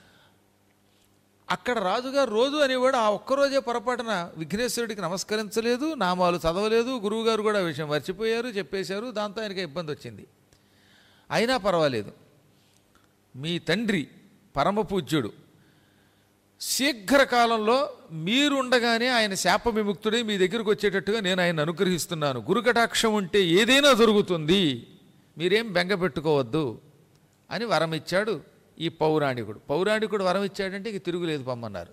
[SPEAKER 1] అక్కడ రాజుగారు రోజు అనేవాడు ఆ ఒక్కరోజే పొరపాటున విఘ్నేశ్వరుడికి నమస్కరించలేదు, నామాలు చదవలేదు, గురువుగారు కూడా ఆ విషయం మర్చిపోయారు, చెప్పేశారు. దాంతో ఆయనకి ఇబ్బంది వచ్చింది. అయినా పర్వాలేదు, మీ తండ్రి పరమపూజ్యుడు శీఘ్రకాలంలో మీరుండగానే ఆయన శాప విముక్తుడై మీ దగ్గరికి వచ్చేటట్టుగా నేను ఆయన అనుగ్రహిస్తున్నాను. గురుకటాక్షం ఉంటే ఏదైనా జరుగుతుంది, మీరేం బెంగ పెట్టుకోవద్దు అని వరం ఇచ్చాడు ఈ పౌరాణికుడు. పౌరాణికుడు వరం ఇచ్చాడంటే ఇక తిరుగులేదు, పొమ్మన్నారు.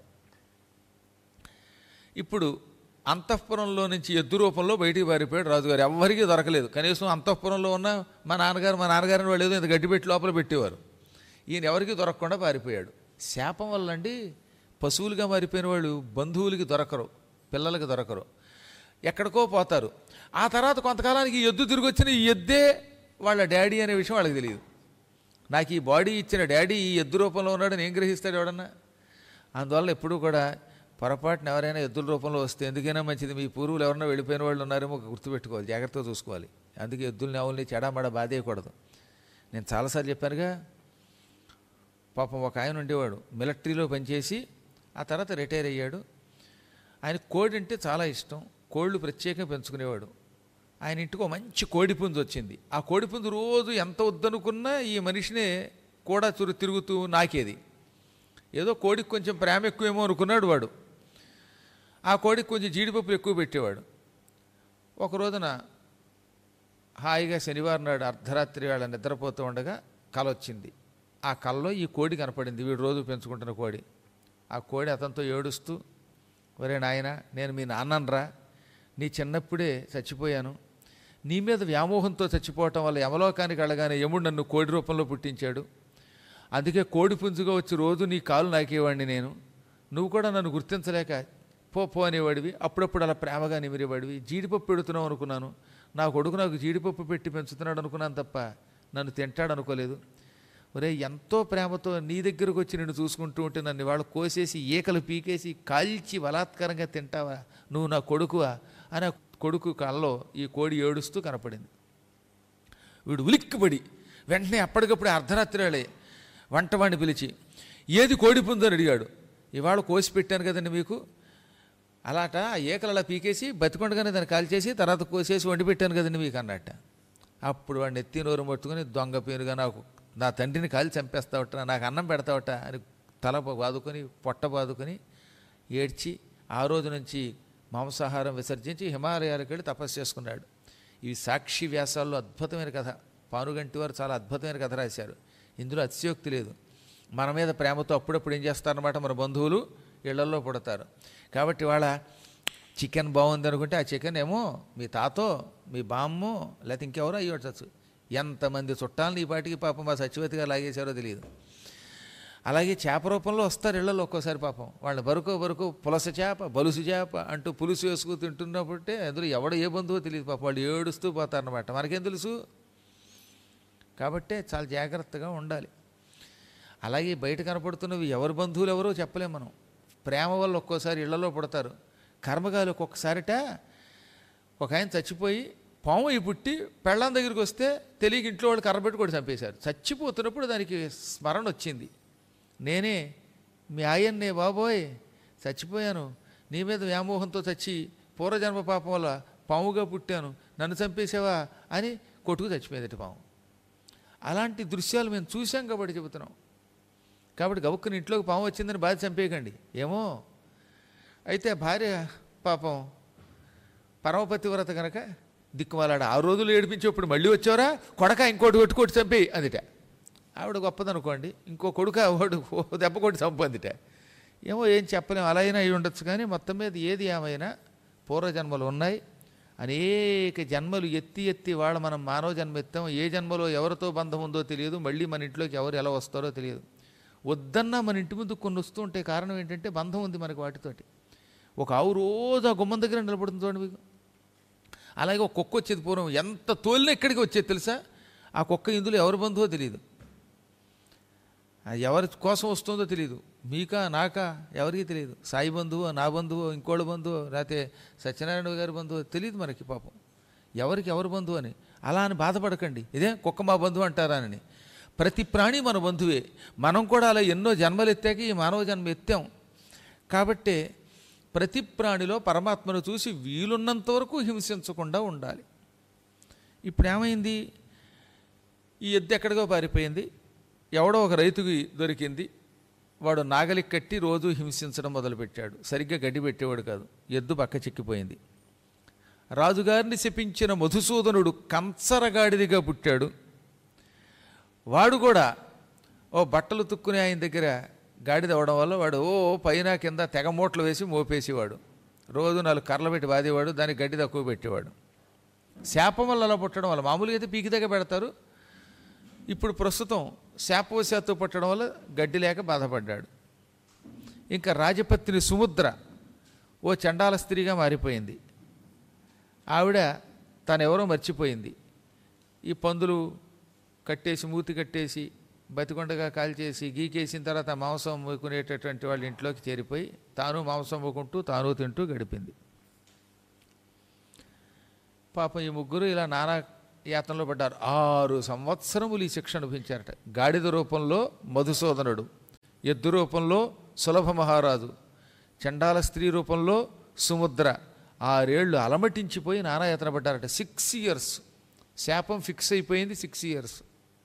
[SPEAKER 1] ఇప్పుడు అంతఃపురంలో నుంచి ఎద్దు రూపంలో బయటికి పారిపోయాడు రాజుగారు. ఎవ్వరికీ దొరకలేదు. కనీసం అంతఃపురంలో ఉన్న మా నాన్నగారిని వాళ్ళు ఏదో ఇంత గడ్డిపెట్టి లోపల పెట్టేవారు. ఈయన ఎవరికి దొరకకుండా పారిపోయాడు. శాపం వల్ల అండి పశువులుగా మారిపోయిన వాళ్ళు బంధువులకి దొరకరు, పిల్లలకి దొరకరు, ఎక్కడికో పోతారు. ఆ తర్వాత కొంతకాలానికి ఈ ఎద్దు తిరిగి వచ్చిన ఈ ఎద్దే వాళ్ళ డాడీ అనే విషయం వాళ్ళకి తెలియదు. నాకు ఈ బాడీ ఇచ్చిన డాడీ ఈ ఎద్దు రూపంలో ఉన్నాడని ఏం గ్రహిస్తాడు ఎవడన్నా? అందువల్ల ఎప్పుడూ కూడా పొరపాటున ఎవరైనా ఎద్దుల రూపంలో వస్తే ఎందుకైనా మంచిది, మీ పూర్వులు ఎవరైనా వెళ్ళిపోయిన వాళ్ళు ఉన్నారేమో గుర్తుపెట్టుకోవాలి, జాగ్రత్తగా చూసుకోవాలి. అందుకే ఎద్దుల్ని ఆవుల్ని చెడామడ బాధేయకూడదు. నేను చాలాసార్లు చెప్పానుగా. పాపం ఒక ఆయన ఉండేవాడు, మిలిటరీలో పనిచేసి ఆ తర్వాత రిటైర్ అయ్యాడు. ఆయన కోడి అంటే చాలా ఇష్టం, కోళ్ళు ప్రత్యేకంగా పెంచుకునేవాడు. ఆయన ఇంటికి మంచి కోడిపుంజు వచ్చింది. ఆ కోడిపుంజు రోజు ఎంత వద్దనుకున్నా ఈ మనిషినే కూడా తిరుగుతూ నాకేది. ఏదో కోడికి కొంచెం ప్రేమ ఎక్కువేమో అనుకున్నాడు వాడు. ఆ కోడికి కొంచెం జీడిపప్పు ఎక్కువ పెట్టేవాడు. ఒక రోజున హాయిగా శనివారం నాడు అర్ధరాత్రి వేళ నిద్రపోతూ ఉండగా కల వచ్చింది. ఆ కలలో ఈ కోడి కనపడింది, వీడు రోజు పెంచుకుంటున్న కోడి. ఆ కోడి అతనితో ఏడుస్తూ, ఒరే నాయన, నేను మీ నాన్ననరా, నీ చిన్నప్పుడే చచ్చిపోయాను, నీ మీద వ్యామోహంతో చచ్చిపోవటం వల్ల యమలోకానికి వెళ్ళగానే యముడు నన్ను కోడి రూపంలో పుట్టించాడు. అందుకే కోడి పుంజుగా వచ్చి రోజు నీ కాలు నాకేవాడిని నేను. నువ్వు కూడా నన్ను గుర్తించలేక పో అనేవాడివి, అప్పుడప్పుడు అలా ప్రేమగా నిమిరేవాడివి. జీడిపప్పు పెడుతున్నావు అనుకున్నాను, నా కొడుకు నాకు జీడిపప్పు పెట్టి పెంచుతున్నాడు అనుకున్నాను తప్ప నన్ను తింటాడు అనుకోలేదు. ఒరే, ఎంతో ప్రేమతో నీ దగ్గరకు వచ్చి నిన్ను చూసుకుంటూ ఉంటే నన్ను వాళ్ళు కోసేసి ఈకలు పీకేసి కాల్చి బలాత్కారంగా తింటావా, నువ్వు నా కొడుకువా అని ఆ కొడుకు కళ్ళలో ఈ కోడి ఏడుస్తూ కనపడింది. వీడు ఉలిక్కిపడి వెంటనే అప్పటికప్పుడు అర్ధరాత్రి వేళే వంటవాడిని పిలిచి ఏది కోడి పుందని అడిగాడు. ఇవాళ కోసి పెట్టాను కదండి మీకు, అలాట ఏకలు అలా పీకేసి బతికొండగానే దాన్ని కాల్చేసి తర్వాత కోసేసి వండి పెట్టాను కదండి మీకు అన్నట్ట. అప్పుడు వాడిని ఎత్తి నోరు పట్టుకుని దొంగ పేరుగా నా తండ్రిని కాల్చి చంపేస్తావట, నాకు అన్నం పెడతావట అని తల బాదుకొని పొట్ట బాదుకొని ఏడ్చి ఆ రోజు నుంచి మాంసాహారం విసర్జించి హిమాలయాలకు వెళ్ళి తపస్సు చేసుకున్నాడు. ఇవి సాక్షి వ్యాసాల్లో అద్భుతమైన కథ. పానుగంటి వారు చాలా అద్భుతమైన కథ రాశారు. ఇందులో అతిశయోక్తి లేదు. మన మీద ప్రేమతో అప్పుడప్పుడు ఏం చేస్తారన్నమాట, మన బంధువులు ఇళ్లలో పుడతారు. కాబట్టి వాళ్ళ చికెన్ బాగుంది అనుకుంటే ఆ చికెన్ ఏమో మీ తాతో మీ బామ్మో లేకపోతే ఇంకెవరో అయ్యి ఉండొచ్చు. ఎంతమంది చుట్టాలని ఈ పాటికి పాపం మా సచివతిగా లాగేశారో తెలియదు. అలాగే చేప రూపంలో వస్తారు ఇళ్లలో ఒక్కోసారి పాపం. వాళ్ళని బరుకో పులస చేప బలుసు చేప అంటూ పులుసు వేసుకు తింటున్నప్పుడే అందులో ఎవడో ఏ బంధువో తెలియదు పాపం, వాళ్ళు ఏడుస్తూ పోతారన్నమాట. మనకేం తెలుసు? కాబట్టే చాలా జాగ్రత్తగా ఉండాలి. అలాగే బయట కనపడుతున్నవి ఎవరి బంధువులు ఎవరో చెప్పలేము మనం. ప్రేమ వల్ల ఒక్కోసారి ఇళ్లలో పుడతారు. కర్మగాలు ఒక్కొక్కసారిట ఒక ఆయన చచ్చిపోయి పాము అయి పుట్టి పెళ్ళాం దగ్గరికి వస్తే తెలియక ఇంట్లో వాళ్ళు కర్రబెట్టి కూడా చంపేశారు. చచ్చిపోతున్నప్పుడు దానికి స్మరణ వచ్చింది, నేనే మీ ఆయన్నే బాబోయ్, చచ్చిపోయాను, నీ మీద వ్యామోహంతో చచ్చి పూర్వజన్మ పాపం వల్ల పాముగా పుట్టాను, నన్ను చంపేసావా అని కొట్టుకు చచ్చిపోయేదట పాము. అలాంటి దృశ్యాలు మేము చూసాం కాబట్టి చెబుతున్నాం. కాబట్టి గబుక్కుని ఇంట్లోకి పాము వచ్చిందని బాధ చంపేయకండి. ఏమో అయితే భార్య పాపం పరమపతివ్రత కనుక దిక్కుమాలాడు. ఆ రోజులు ఏడిపించేప్పుడు మళ్ళీ వచ్చావరా కొడక ఇంకోటి కొట్టుకోటి చంపేయి అందుట. ఆవిడ గొప్పదనుకోండి, ఇంకో కొడుక వాడు దెబ్బ కొట్టి చంపందిట. ఏమో ఏం చెప్పలేము, అలా అయినా అయి ఉండొచ్చు. కానీ మొత్తం మీద ఏది ఏమైనా పూర్వజన్మలు ఉన్నాయి. అనేక జన్మలు ఎత్తి వాళ్ళు మనం మానవ జన్మ ఎత్తాం. ఏ జన్మలో ఎవరితో బంధం ఉందో తెలియదు, మళ్ళీ మన ఇంట్లోకి ఎవరు ఎలా వస్తారో తెలియదు. వద్దన్నా మన ఇంటి ముందు కొన్ని వస్తూ ఉంటే కారణం ఏంటంటే బంధం ఉంది మనకు వాటితోటి. ఒక ఆవు రోజు ఆ గుమ్మం దగ్గర నిలబడుతుంది చూడండి మీకు. అలాగే ఒక కుక్క వచ్చేది పూర్వం, ఎంత తోలినా ఎక్కడికి వచ్చేది తెలుసా? ఆ కుక్క ఇందులో ఎవరి బంధువో తెలియదు, ఎవరి కోసం వస్తుందో తెలియదు, మీకా నాకా ఎవరికి తెలియదు. సాయి బంధువు, నా బంధువు, ఇంకోళ్ళ బంధువు, లేకపోతే సత్యనారాయణ గారి బంధువు తెలియదు మనకి పాపం ఎవరికి ఎవరి బంధువు అని. అలా అని బాధపడకండి, ఇదే కుక్క మా బంధువు అంటారా అని. ప్రతి ప్రాణి మన బంధువే. మనం కూడా అలా ఎన్నో జన్మలు ఎత్తాక ఈ మానవ జన్మ ఎత్తాం. కాబట్టే ప్రతి ప్రాణిలో పరమాత్మను చూసి వీలున్నంత వరకు హింసించకుండా ఉండాలి. ఇప్పుడు ఏమైంది, ఈ ఎద్దు ఎక్కడికో పారిపోయింది, ఎవడో ఒక రైతుకి దొరికింది, వాడు నాగలికి కట్టి రోజు హింసించడం మొదలుపెట్టాడు. సరిగ్గా గడ్డి పెట్టేవాడు కాదు, ఎద్దు పక్క చిక్కిపోయింది. రాజుగారిని శపించిన మధుసూదనుడు కంచరగాడిదిగా పుట్టాడు. వాడు కూడా ఓ బట్టలు తుక్కుని ఆయన దగ్గర గాడిద అవ్వడం వల్ల వాడు పైన కింద తెగ మూటలు వేసి మోపేసేవాడు. రోజు 4 కర్రలు పెట్టి బాదేవాడు, దానికి గడ్డి తక్కువ పెట్టేవాడు. శాపం వల్ల అలా పుట్టడం వల్ల, మామూలుగా అయితే పీకి దగ్గర పెడతారు, ఇప్పుడు ప్రస్తుతం శాపవశాత్తు పుట్టడం వల్ల గడ్డి లేక బాధపడ్డాడు. ఇంకా రాజపత్ని సుముద్ర ఓ చండాల స్త్రీగా మారిపోయింది. ఆవిడ తనెవరో మర్చిపోయింది. ఈ పందులు కట్టేసి మూతి కట్టేసి బతికొండగా కాల్చేసి గీకేసిన తర్వాత మాంసం అమ్ముకునేటటువంటి వాళ్ళ ఇంట్లోకి చేరిపోయి తాను మాంసం అమ్ముకుంటూ తాను తింటూ గడిపింది. పాపం ఈ ముగ్గురు ఇలా నానా యాతనలో పడ్డారు. 6 సంవత్సరములు ఈ శిక్ష అనుభవించారట. గాడిద రూపంలో మధుసూదనుడు, ఎద్దు రూపంలో సులభ మహారాజు, చండాల స్త్రీ రూపంలో సుముద్ర 6 ఏళ్ళు అలమటించిపోయి నానా యాతన పడ్డారట. 6 years శాపం ఫిక్స్ అయిపోయింది. 6 years.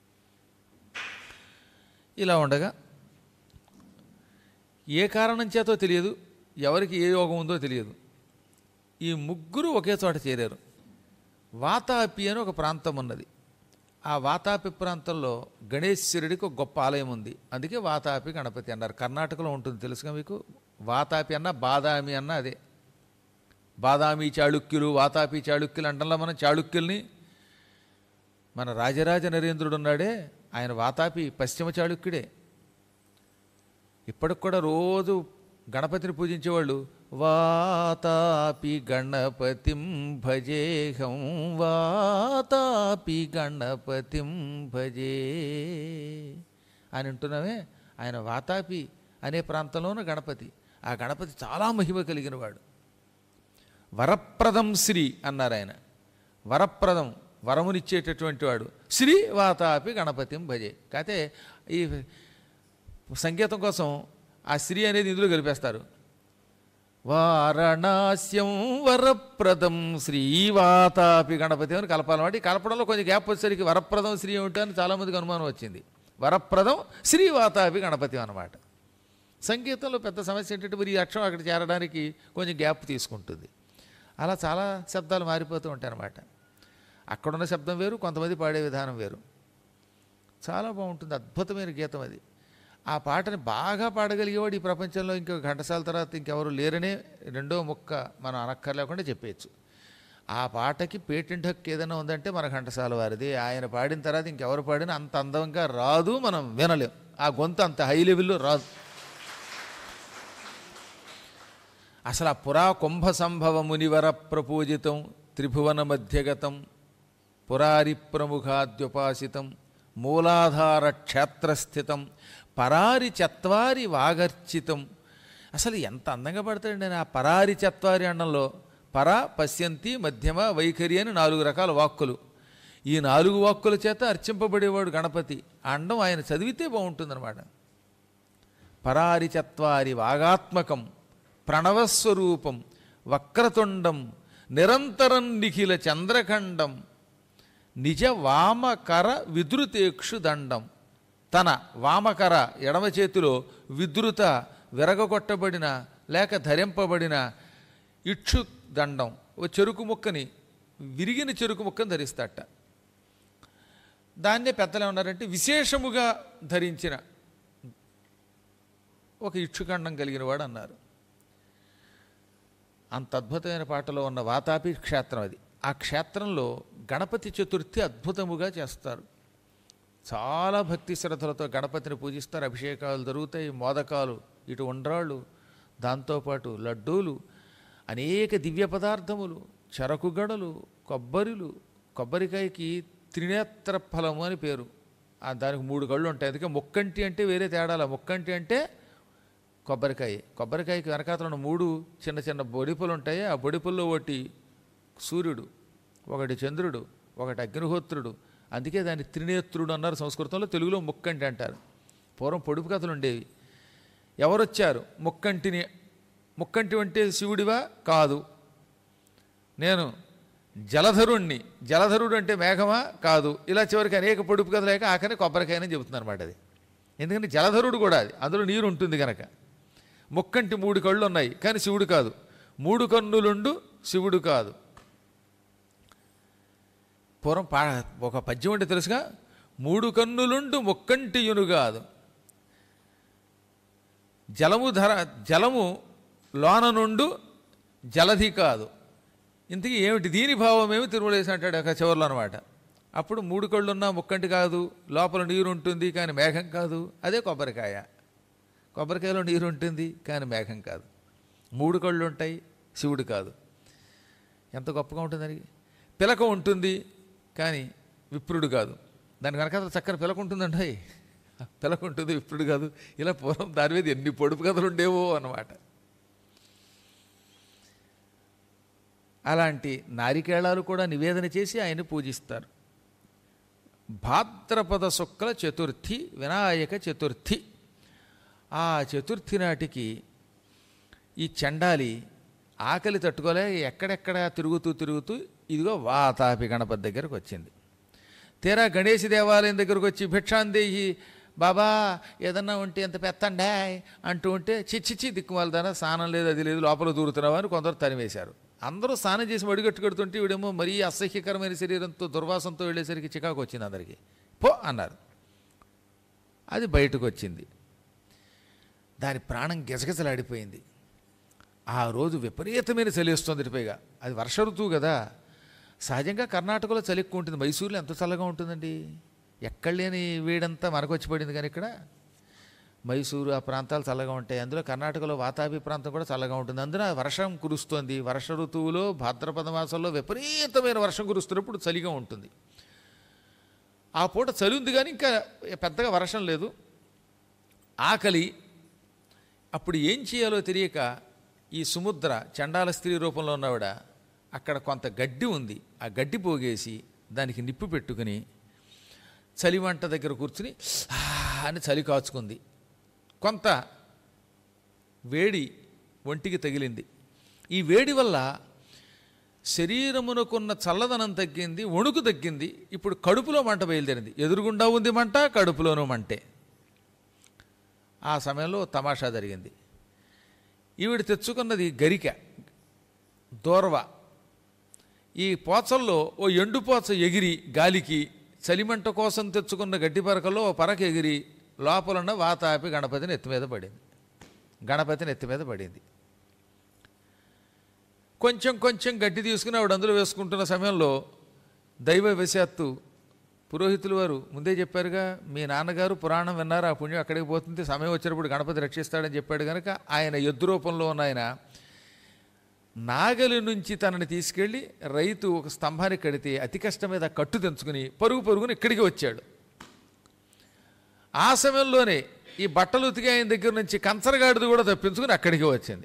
[SPEAKER 1] ఇలా ఉండగా ఏ కారణం చేతో తెలియదు, ఎవరికి ఏ యోగం ఉందో తెలియదు, ఈ ముగ్గురు ఒకే చోట చేరారు. వాతాపి అని ఒక ప్రాంతం ఉన్నది. ఆ వాతాపి ప్రాంతంలో గణేశ్వరుడికి ఒక గొప్ప ఆలయం ఉంది. అందుకే వాతాపి గణపతి అన్నారు. కర్ణాటకలో ఉంటుంది తెలుసుగా మీకు. వాతాపి అన్న బాదామి అన్న అదే. బాదామి చాళుక్యులు, వాతాపి చాళుక్యులు అంటంలో మనం చాళుక్యుల్ని, మన రాజరాజ నరేంద్రుడు ఉన్నాడే ఆయన వాతాపి పశ్చిమ చాళుక్యుడే. ఇప్పటికి కూడా రోజు గణపతిని పూజించేవాళ్ళు వాతాపి గణపతిం భజేహం వాతాపి గణపతిం భజే అని అంటున్నామే. ఆయన వాతాపి అనే ప్రాంతంలోనూ గణపతి. ఆ గణపతి చాలా మహిమ కలిగిన వాడు. వరప్రదం శ్రీ అన్నారు ఆయన. వరప్రదం, వరమునిచ్చేటటువంటి వాడు. శ్రీ వాతాపి గణపతిం భజే. కాకపోతే ఈ సంకేతం కోసం ఆ శ్రీ అనేది ఇందులో కలిపేస్తారు. వారణాస్యం వరప్రదం శ్రీవాతాపి గణపతి అని కలపాలన్నమాట. ఈ కలపడంలో కొంచెం గ్యాప్ వచ్చేసరికి వరప్రదం శ్రీ ఏమిటో అని చాలామందికి అనుమానం వచ్చింది. వరప్రదం శ్రీవాతాపి గణపతి అన్నమాట. సంగీతంలో పెద్ద సమస్య ఏంటంటే మరి ఈ అక్షరం అక్కడ చేరడానికి కొంచెం గ్యాప్ తీసుకుంటుంది. అలా చాలా శబ్దాలు మారిపోతూ ఉంటాయి అన్నమాట. అక్కడున్న శబ్దం వేరు, కొంతమంది పాడే విధానం వేరు. చాలా బాగుంటుంది, అద్భుతమైన గీతం అది. ఆ పాటని బాగా పాడగలిగేవాడు ఈ ప్రపంచంలో ఇంకో ఘంటసాల తర్వాత ఇంకెవరు లేరనే రెండో ముక్క మనం అనక్కర్లేకుండా చెప్పేయచ్చు. ఆ పాటకి పేటెంట్ హక్కు ఏదైనా ఉందంటే మన ఘంటసాల వారిది. ఆయన పాడిన తర్వాత ఇంకెవరు పాడినా అంత అందంగా రాదు, మనం వినలేం. ఆ గొంతు అంత హై లెవెల్లో రాదు. అసలు ఆ పురా కుంభ సంభవ మునివర ప్రపూజితం త్రిభువన మధ్యగతం పురారి ప్రముఖాద్యుపాసితం మూలాధార క్షేత్రస్థితం పరారి చత్వారి వాగర్చితం. అసలు ఎంత అందంగా పడతాడండి నేను. ఆ పరారి చత్వారి అండంలో పర, పశ్యంతి, మధ్యమ, వైఖరి అని 4 రకాల వాక్కులు. ఈ 4 వాక్కుల చేత అర్చింపబడేవాడు గణపతి. ఆ అండం ఆయన చదివితే బాగుంటుందన్నమాట. పరారి చత్వారి వాగాత్మకం ప్రణవస్వరూపం వక్రతుండం నిరంతరం నిఖిల చంద్రఖండం నిజ వామకర విద్రుతేక్షు దండం. తన వామకర ఎడమ చేతిలో విద్రుత విరగొట్టబడిన లేక ధరింపబడిన ఇక్షు దండం, ఓ చెరుకు ముక్కని, విరిగిన చెరుకు ముక్కని ధరిస్తాట. దాన్నే పెద్దలు ఏమన్నారంటే విశేషముగా ధరించిన ఒక ఇక్షుఖండం కలిగిన వాడు అన్నారు. అంత అద్భుతమైన పాటలో ఉన్న వాతాపి క్షేత్రం అది. ఆ క్షేత్రంలో గణపతి చతుర్థి అద్భుతముగా చేస్తారు. చాలా భక్తి శ్రద్ధలతో గణపతిని పూజిస్తారు. అభిషేకాలు జరుగుతాయి, మోదకాలు, ఇటు ఉండ్రాళ్ళు, దాంతోపాటు లడ్డూలు, అనేక దివ్య పదార్థములు, చెరకు గడలు, కొబ్బరిలు. కొబ్బరికాయకి త్రినేత్ర ఫలము అని పేరు. దానికి 3 కళ్ళు ఉంటాయి. అందుకే ముక్కంటి అంటే వేరే తేడాల. ముక్కంటి అంటే కొబ్బరికాయ. కొబ్బరికాయకి వెనకాతలను 3 చిన్న చిన్న బొడిపులు ఉంటాయి. ఆ బొడిపుల్లో ఒకటి సూర్యుడు, ఒకటి చంద్రుడు, ఒకటి అగ్నిహోత్రుడు. అందుకే దాన్ని త్రినేత్రుడు అన్నారు సంస్కృతంలో. తెలుగులో ముక్కంటి అంటారు. పూర్వం పొడుపు కథలు ఉండేవి. ఎవరొచ్చారు? ముక్కంటిని. ముక్కంటి అంటే శివుడివా? కాదు. నేను జలధరుణ్ణి. జలధరుడు అంటే మేఘమా? కాదు. ఇలా చివరికి అనేక పొడుపు కథలు లేక ఆఖరి కొబ్బరికాయని చెబుతున్నారు అన్నమాట అది. ఎందుకంటే జలధరుడు కూడా అది, అందులో నీరు ఉంటుంది కనుక. ముక్కంటి 3 కళ్ళు ఉన్నాయి కానీ శివుడు కాదు. 3 కన్నులుండు శివుడు కాదు. పూర్వం ఒక పద్యం అంటే తెలుసుగా, 3 కన్నులుండు ముక్కంటియును కాదు, జలము లోన నుండు జలధి కాదు. ఇంతకీ ఏమిటి దీని భావం? ఏమి తిరుమలేసి అంటాడు అక్కడ చివరిలో అనమాట. అప్పుడు 3 కళ్ళున్నా ముక్కంటి కాదు, లోపల నీరు ఉంటుంది కానీ మేఘం కాదు. అదే కొబ్బరికాయ. కొబ్బరికాయలో నీరు ఉంటుంది కానీ మేఘం కాదు. 3 కళ్ళు ఉంటాయి, శివుడు కాదు. ఎంత గొప్పగా ఉంటుందని. పిలక ఉంటుంది కానీ విప్రుడు కాదు. దాని కనుక చక్కని పిలక ఉంటుందండి. పిలక ఉంటుంది, విప్రుడు కాదు. ఇలా పూర్వం దాని మీద ఎన్ని పొడుపు కథలు ఉండేవో అన్నమాట. అలాంటి నారికేళాలు కూడా నివేదన చేసి ఆయన్ని పూజిస్తారు. భాద్రపద శుక్ల చతుర్థి వినాయక చతుర్థి. ఆ చతుర్థి నాటికి ఈ చండాలి ఆకలి తట్టుకోలే ఎక్కడెక్కడ తిరుగుతూ ఇదిగో వాతాపి గణపతి దగ్గరకు వచ్చింది. తీరా గణేష్ దేవాలయం దగ్గరకు వచ్చి భిక్షాందేహి బాబా ఏదన్నా ఉంటే ఎంత పెత్తండా అంటూ ఉంటే చిచ్చిచ్చి దిక్కుమాలదానా, స్నానం లేదు అది లేదు, లోపల దూరుతున్నావా అని కొందరు తరివేశారు. అందరూ స్నానం చేసి వడిగట్టు కడుతుంటే వీడేమో మరీ అసహ్యకరమైన శరీరంతో దుర్వాసంతో వెళ్ళేసరికి చికాకు వచ్చింది. అందరికీ పో అన్నారు. అది బయటకు వచ్చింది. దాని ప్రాణం గిజగిజలాడిపోయింది. ఆ రోజు విపరీతమైన చలి వస్తుంది. పైగా అది వర్ష ఋతువు కదా. సహజంగా కర్ణాటకలో చలి ఎక్కువ ఉంటుంది. మైసూరులో ఎంత చల్లగా ఉంటుందండి. ఎక్కడ లేని వేడంతా మనకు వచ్చి పడింది. కానీ ఇక్కడ మైసూరు ఆ ప్రాంతాలు చల్లగా ఉంటాయి. అందులో కర్ణాటకలో వాతాపి ప్రాంతం కూడా చల్లగా ఉంటుంది. అందున వర్షం కురుస్తోంది. వర్ష ఋతువులో భాద్రపద మాసంలో విపరీతమైన వర్షం కురుస్తున్నప్పుడు చలిగా ఉంటుంది. ఆ పూట చలి ఉంది కానీ ఇంకా పెద్దగా వర్షం లేదు. ఆకలి. అప్పుడు ఏం చేయాలో తెలియక ఈ సుముద్ర చండాల స్త్రీ రూపంలో ఉన్నవిడ అక్కడ కొంత గడ్డి ఉంది, ఆ గడ్డి పోగేసి దానికి నిప్పు పెట్టుకుని చలిమంట దగ్గర కూర్చుని అని చలి కాచుకుంది. కొంత వేడి ఒంటికి తగిలింది. ఈ వేడి వల్ల శరీరమునకున్న చల్లదనం తగ్గింది, వణుకు తగ్గింది. ఇప్పుడు కడుపులో మంట బయలుదేరింది. ఎదురుగుండా ఉంది మంట, కడుపులోనూ మంటే. ఆ సమయంలో తమాషా జరిగింది. ఈవిడ తెచ్చుకున్నది గరిక, దోర్వ. ఈ పోచల్లో ఓ ఎండుపోచ ఎగిరి గాలికి చలిమంట కోసం తెచ్చుకున్న గడ్డి పరకలో ఓ పరక ఎగిరి లోపలున్న వాతాపి గణపతిని ఎత్తిమీద పడింది. గణపతిని ఎత్తిమీద పడింది. కొంచెం కొంచెం గడ్డి తీసుకుని ఆవిడ అందులో వేసుకుంటున్న సమయంలో దైవ వశాత్తు పురోహితులు వారు ముందే చెప్పారుగా, మీ నాన్నగారు పురాణం విన్నారు, ఆ పుణ్యం అక్కడికి పోతుంది, సమయం వచ్చినప్పుడు గణపతి రక్షిస్తాడని చెప్పాడు కనుక ఆయన ఎద్దు రూపంలో ఉన్న ఆయన నాగలి నుంచి తనని తీసుకెళ్ళి రైతు ఒక స్తంభానికి కడితే అతి కష్టం మీద కట్టు తెంచుకుని పరుగుని ఇక్కడికి వచ్చాడు. ఆ సమయంలోనే ఈ బట్టలు ఉతికి ఆయన దగ్గర నుంచి కంచరగాడిది కూడా తప్పించుకుని అక్కడికి వచ్చింది.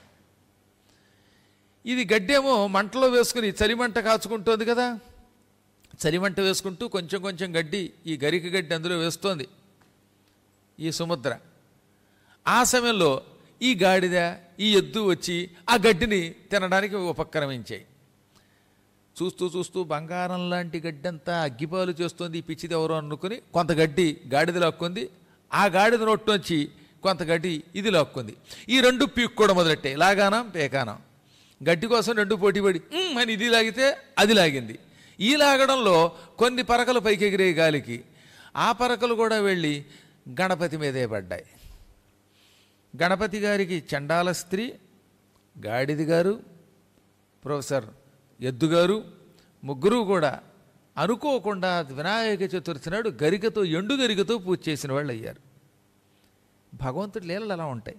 [SPEAKER 1] ఇది గడ్డేమో మంటలో వేసుకుని చలిమంట కాచుకుంటోంది కదా, చలిమంట వేసుకుంటూ కొంచెం కొంచెం గడ్డి, ఈ గరిక గడ్డి అందులో వేస్తోంది ఈ సుముద్ర. ఆ సమయంలో ఈ గాడిద, ఈ ఎద్దు వచ్చి ఆ గడ్డిని తినడానికి ఉపక్రమించాయి. చూస్తూ చూస్తూ బంగారం లాంటి గడ్డి అంతా అగ్గిపాలు చేస్తోంది ఈ పిచ్చిది ఎవరో అనుకుని కొంత గడ్డి గాడిద లాక్కుంది. ఆ గాడిద నొట్టొచ్చి కొంత గడ్డి ఇది లాక్కుంది. ఈ రెండు పీక్కోవడం మొదలెట్టాయి, లాగానం పేకానం. గడ్డి కోసం రెండు పోటీపడి అని ఇది లాగితే అది లాగింది. ఈ లాగడంలో కొన్ని పరకలు పైకి ఎగిరే గాలికి ఆ పరకలు కూడా వెళ్ళి గణపతి మీదే పడ్డాయి. గణపతి గారికి చండాల స్త్రీ, గాడిది గారు, ప్రొఫెసర్ ఎద్దుగారు ముగ్గురు కూడా అనుకోకుండా వినాయక చతుర్థి నాడు గరికతో, ఎండు గరికతో పూజ చేసిన వాళ్ళు అయ్యారు. భగవంతుడి లీలలు అలా ఉంటాయి.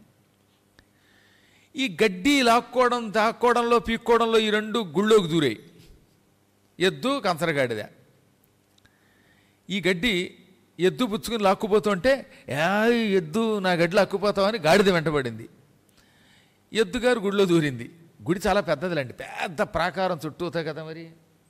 [SPEAKER 1] ఈ గడ్డి లాక్కోవడం, దాక్కోవడంలో, పీక్కోవడంలో ఈ రెండు గుళ్ళోకి దూరాయి. ఎద్దు కంచరగాడిద. ఈ గడ్డి ఎద్దు పుచ్చుకుని లాక్కుపోతుంటే ఎద్దు నా గడ్డి లాక్కుపోతామని గాడిద వెంటబడింది. ఎద్దుగారు గుడిలో దూరింది. గుడి చాలా పెద్దదిలేండి, పెద్ద ప్రాకారం చుట్టూతా కదా మరి.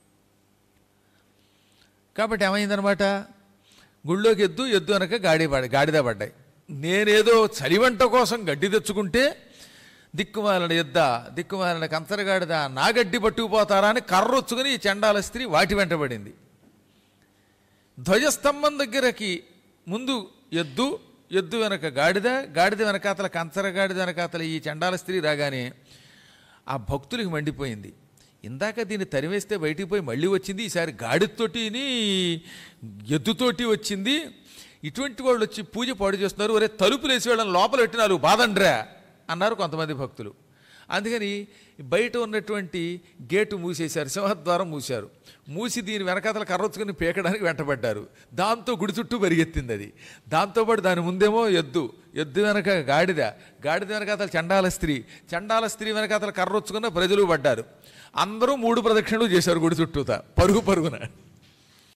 [SPEAKER 1] కాబట్టి ఏమైందనమాట, గుళ్ళోకి ఎద్దు అనక గాడిద పడ్డాయి. నేనేదో చలివంట కోసం గడ్డి తెచ్చుకుంటే దిక్కుమాలిన ఎద్ద, దిక్కుమాలిన కంచరగాడిద నా గడ్డి పట్టుకుపోతారా అని కర్రొచ్చుకుని ఈ చండాల స్త్రీ వాటి వెంటబడింది. ధ్వజస్తంభం దగ్గరకి ముందు ఎద్దు వెనక గాడిద వెనకాతల కంచరగాడిద వెనకాతల ఈ చండాల స్త్రీ రాగానే ఆ భక్తులకి మండిపోయింది. ఇందాక దీన్ని తరివేస్తే బయటికి పోయి మళ్ళీ వచ్చింది, ఈసారి గాడితోటిని ఎద్దుతోటి వచ్చింది. ఇటువంటి వాళ్ళు వచ్చి పూజ పాడు చేస్తున్నారు, ఒరే తలుపులు వేసి వాళ్ళని లోపల పెట్టినారు బాదండ్రా అన్నారు కొంతమంది భక్తులు. అందుకని బయట ఉన్నటువంటి గేటు మూసేశారు, సింహద్వారం మూశారు. మూసి దీని వెనకాతల కర్రొచ్చుకుని పీకడానికి వెంటబడ్డారు. దాంతో గుడి చుట్టూ పరిగెత్తింది అది. దాంతోపాటు దాని ముందేమో ఎద్దు వెనక గాడిద వెనకాతల చండాల స్త్రీ వెనకాతల కర్రొచ్చుకున్న ప్రజలు పడ్డారు. అందరూ 3 ప్రదక్షిణలు చేశారు గుడి చుట్టూతా పరుగున.